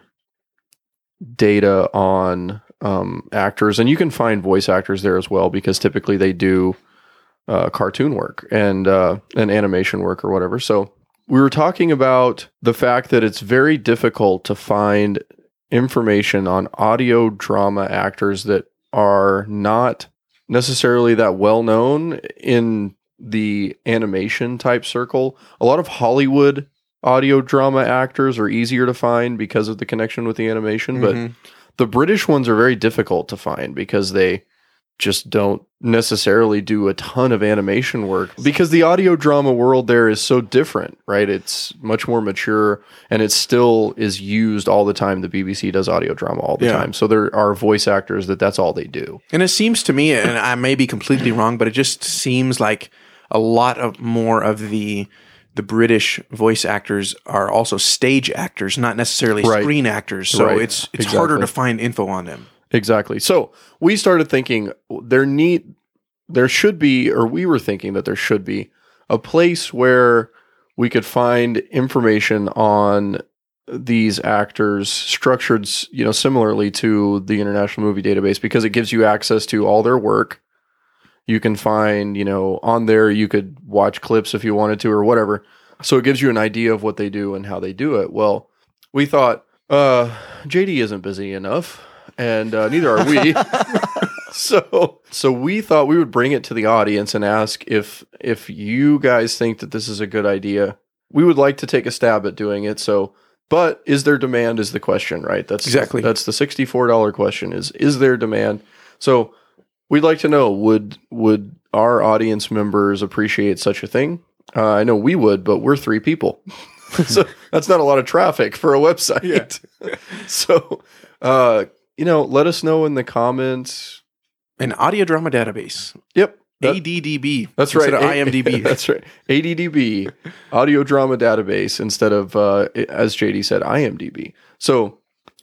data on actors. And you can find voice actors there as well, because typically they do cartoon work and animation work or whatever. So we were talking about the fact that it's very difficult to find information on audio drama actors that are not necessarily that well known in the animation type circle. A lot of Hollywood audio drama actors are easier to find because of the connection with the animation, but the British ones are very difficult to find because they just don't necessarily do a ton of animation work, because the audio drama world there is so different, right? It's much more mature, and it still is used all the time. The BBC does audio drama all the time. So there are voice actors that's all they do. And it seems to me, and I may be completely wrong, but it just seems like a lot of more of the British voice actors are also stage actors, not necessarily screen actors. So it's harder to find info on them. Exactly. So we started thinking there should be, or we were thinking that there should be a place where we could find information on these actors structured, similarly to the International Movie Database, because it gives you access to all their work. You can find, on there, you could watch clips if you wanted to or whatever. So it gives you an idea of what they do and how they do it. Well, we thought, JD isn't busy enough, and neither are we. So we thought we would bring it to the audience and ask if you guys think that this is a good idea. We would like to take a stab at doing it. But is there demand is the question, right? That's the $64 question is there demand? So we'd like to know, would our audience members appreciate such a thing? I know we would, but we're 3 people. So that's not a lot of traffic for a website. Yeah. So, let us know in the comments. An audio drama database. Yep. ADDB. That's right. Instead of IMDb. That's right. ADDB, audio drama database, instead of, as JD said, IMDb. So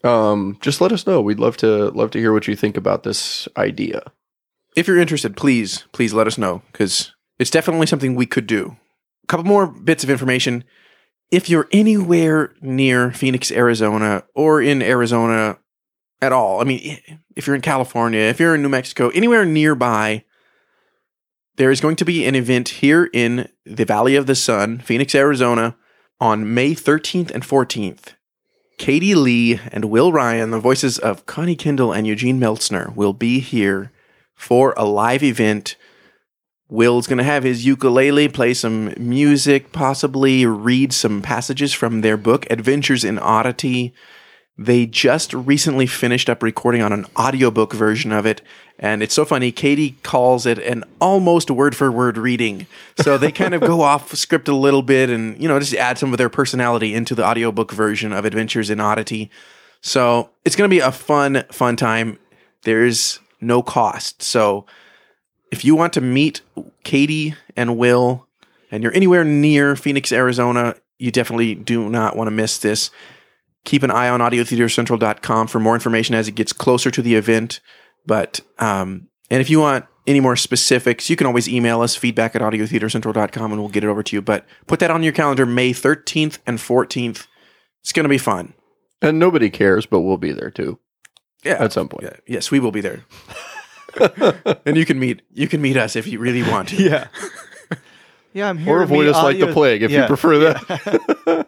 just let us know. We'd love to hear what you think about this idea. If you're interested, please let us know, because it's definitely something we could do. A couple more bits of information. If you're anywhere near Phoenix, Arizona, or in Arizona at all, I mean, if you're in California, if you're in New Mexico, anywhere nearby, there is going to be an event here in the Valley of the Sun, Phoenix, Arizona, on May 13th and 14th. Katie Lee and Will Ryan, the voices of Connie Kindle and Eugene Meltzner, will be here for a live event. Will's going to have his ukulele, play some music, possibly read some passages from their book, Adventures in Oddity. They just recently finished up recording on an audiobook version of it, and it's so funny. Katie calls it an almost word-for-word reading. So they kind of go off script a little bit and, just add some of their personality into the audiobook version of Adventures in Oddity. So it's going to be a fun time. There's no cost. So if you want to meet Katie and Will, and you're anywhere near Phoenix, Arizona, you definitely do not want to miss this. Keep an eye on audiotheatercentral.com for more information as it gets closer to the event. But, and if you want any more specifics, you can always email us, feedback@audiotheatercentral.com, and we'll get it over to you. But put that on your calendar, May 13th and 14th. It's going to be fun. And nobody cares, but we'll be there too. Yeah. At some point. Yeah. Yes, we will be there. And you can meet us if you really want to. Yeah. Yeah, I'm here. Or avoid us like the plague if you prefer that.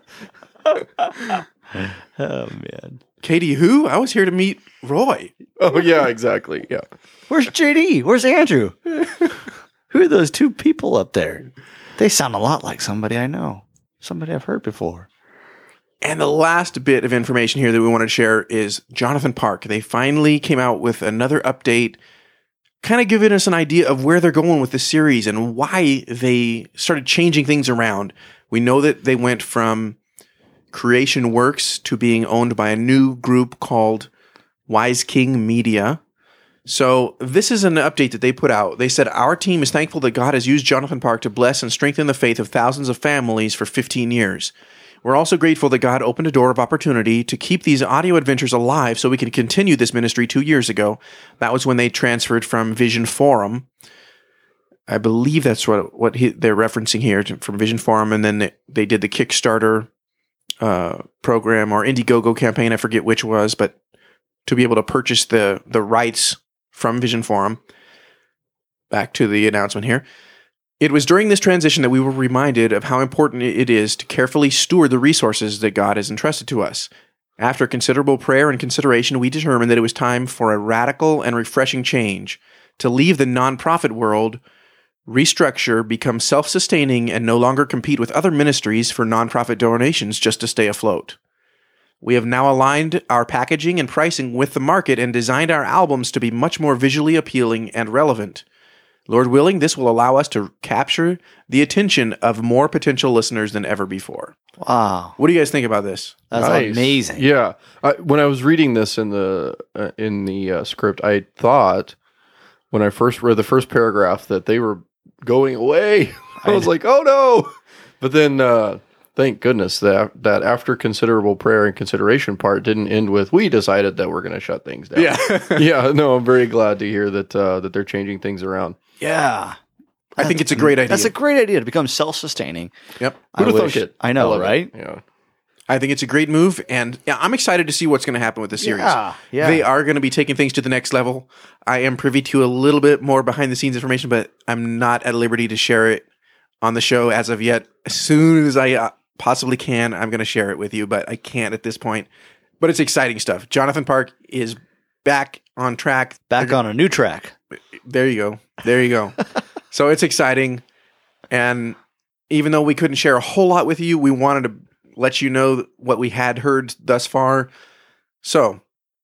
Oh, man. Katie, who? I was here to meet Roy. Oh, yeah, exactly. Yeah. Where's JD? Where's Andrew? Who are those two people up there? They sound a lot like somebody I know. Somebody I've heard before. And the last bit of information here that we wanted to share is Jonathan Park. They finally came out with another update, kind of giving us an idea of where they're going with the series and why they started changing things around. We know that they went from Creation Works to being owned by a new group called Wise King Media. So this is an update that they put out. They said, our team is thankful that God has used Jonathan Park to bless and strengthen the faith of thousands of families for 15 years. We're also grateful that God opened a door of opportunity to keep these audio adventures alive so we can continue this ministry 2 years ago. That was when they transferred from Vision Forum. I believe that's what they're referencing here from Vision Forum, and then they did the Kickstarter program or Indiegogo campaign, I forget which was, but to be able to purchase the rights from Vision Forum. Back to the announcement here. It was during this transition that we were reminded of how important it is to carefully steward the resources that God has entrusted to us. After considerable prayer and consideration, we determined that it was time for a radical and refreshing change, to leave the nonprofit world, restructure, become self-sustaining, and no longer compete with other ministries for nonprofit donations just to stay afloat. We have now aligned our packaging and pricing with the market and designed our albums to be much more visually appealing and relevant. Lord willing, this will allow us to capture the attention of more potential listeners than ever before. Wow. What do you guys think about this? That's amazing. Yeah. When I was reading this in the script, I thought when I first read the first paragraph that they were going away. I was like, oh no. But then thank goodness that after considerable prayer and consideration part didn't end with, we decided that we're going to shut things down. Yeah. Yeah. No, I'm very glad to hear that they're changing things around. Yeah. I think it's a great idea. That's a great idea to become self-sustaining. Yep. Who'd have thunk it? I know, right? Yeah. I think it's a great move, and I'm excited to see what's going to happen with the series. Yeah. They are going to be taking things to the next level. I am privy to a little bit more behind-the-scenes information, but I'm not at liberty to share it on the show as of yet. As soon as I possibly can, I'm going to share it with you, but I can't at this point. But it's exciting stuff. Jonathan Park is back on track. Back on a new track. There you go. So it's exciting. And even though we couldn't share a whole lot with you, we wanted to let you know what we had heard thus far. So,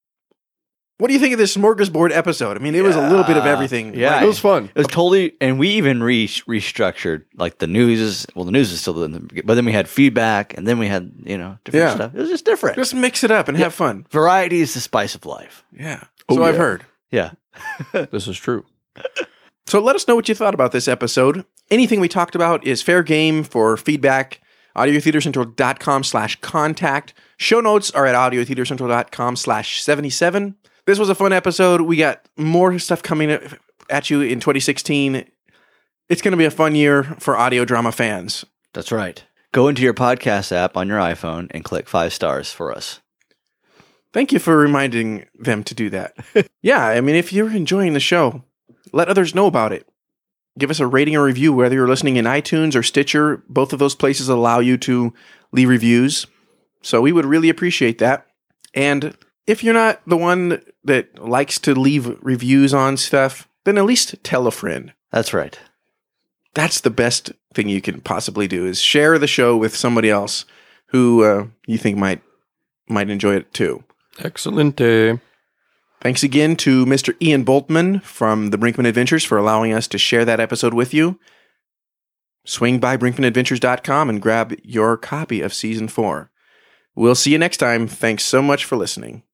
what do you think of this smorgasbord episode? I mean, it was a little bit of everything. Yeah. Right? It was fun. It was totally, and we even restructured, like the news. Well, the news is still but then we had feedback, and then we had, different stuff. It was just different. Just mix it up and have fun. Variety is the spice of life. Yeah. Oh, So I've yeah. heard. Yeah. This is true. So let us know what you thought about this episode. Anything we talked about is fair game for feedback. AudioTheaterCentral.com/contact. Show notes are at audiotheatercentral.com/77. This was a fun episode. We got more stuff coming at you in 2016. It's going to be a fun year for audio drama fans. That's right. Go into your podcast app on your iPhone and click 5 stars for us. Thank you for reminding them to do that. Yeah, I mean, if you're enjoying the show, let others know about it. Give us a rating or review, whether you're listening in iTunes or Stitcher. Both of those places allow you to leave reviews. So we would really appreciate that. And if you're not the one that likes to leave reviews on stuff, then at least tell a friend. That's right. That's the best thing you can possibly do, is share the show with somebody else who you think might enjoy it too. Excellent. Thanks again to Mr. Ian Boltman from the Brinkman Adventures for allowing us to share that episode with you. Swing by brinkmanadventures.com and grab your copy of Season 4. We'll see you next time. Thanks so much for listening.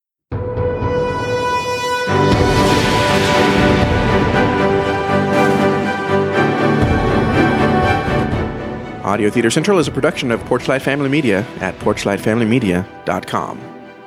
Audio Theater Central is a production of Porchlight Family Media at porchlightfamilymedia.com.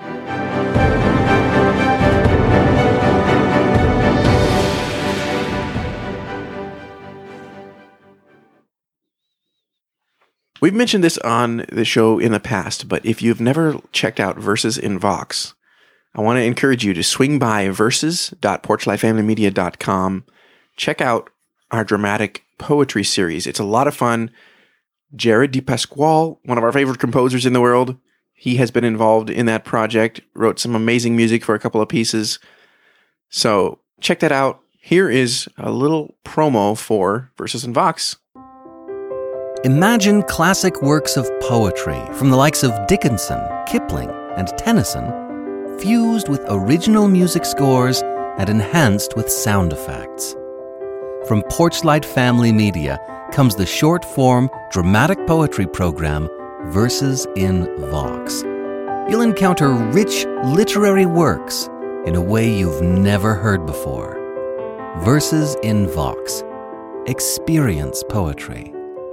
We've mentioned this on the show in the past, but if you've never checked out Verses in Vox, I want to encourage you to swing by verses.porchlightfamilymedia.com. Check out our dramatic poetry series. It's a lot of fun. Jared DePasquale, one of our favorite composers in the world, he has been involved in that project, wrote some amazing music for a couple of pieces. So check that out. Here is a little promo for Verses in Vox. Imagine classic works of poetry from the likes of Dickinson, Kipling, and Tennyson, fused with original music scores and enhanced with sound effects. From Porchlight Family Media comes the short-form dramatic poetry program, Verses in Vox. You'll encounter rich literary works in a way you've never heard before. Verses in Vox. Experience poetry.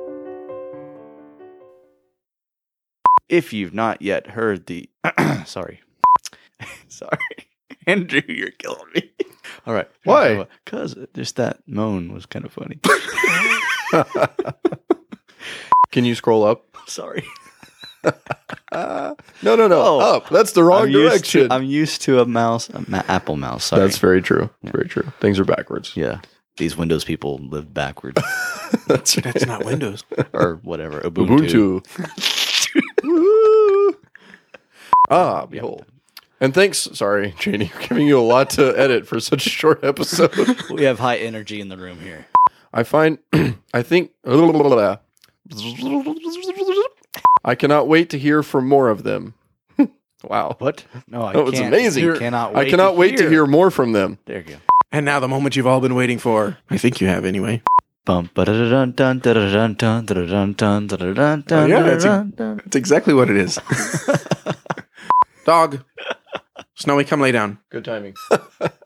If you've not yet heard the... Sorry. Andrew, you're killing me. All right. Why? Because just that moan was kind of funny. Can you scroll up? Sorry. No. Up. That's the wrong direction. I'm used to a mouse, Apple mouse. Sorry. That's very true. Yeah. Very true. Things are backwards. Yeah. These Windows people live backwards. That's not Windows. Or whatever. Ubuntu. Behold. And thanks, sorry, Janie, for giving you a lot to edit for such a short episode. We have high energy in the room here. I think, I cannot wait to hear from more of them. Wow. What? No, I can't. It's amazing. I cannot wait to hear more from them. There you go. And now the moment you've all been waiting for. I think you have anyway. Oh, yeah, that's exactly what it is. Dog, Snowy, come lay down. Good timing.